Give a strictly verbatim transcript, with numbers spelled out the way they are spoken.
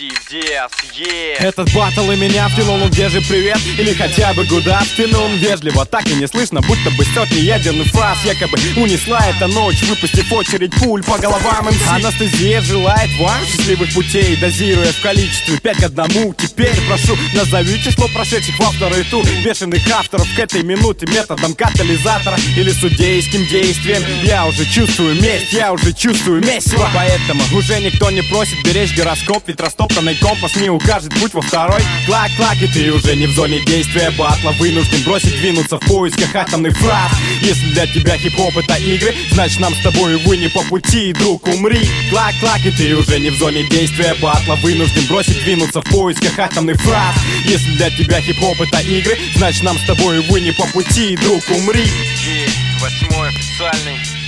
Стив Диас, yeah. Этот батл и меня втянул, ну где же привет? Или хотя бы good afternoon. Вежливо так и не слышно, будто бы сотни ядерных фраз якобы унесла эта ночь, выпустив очередь пуль по головам эм си. Анестезия желает вам счастливых путей, дозируя в количестве пять к одному. Теперь прошу, назови число прошедших во второй тур бешеных авторов к этой минуте методом катализатора или судейским действием. Я уже чувствую месть, я уже чувствую месиво. Поэтому уже никто не просит беречь гороскоп, ведь растоптанный компас не укажет путь во второй. Клак-клак, и ты уже не в зоне действия батла, вынужден бросить, двинуться в поисках атомных фраз. Если для тебя хип-хоп это игры, значит нам с тобой, увы, не по пути, друг, умри. Клак-клак, и ты уже не в зоне действия батла, вынужден бросить, двинуться в поисках атомных фраз. Если для тебя хип-хоп это игры, значит нам с тобой, увы, не по пути, друг, умри. Yeah, восьмой официальный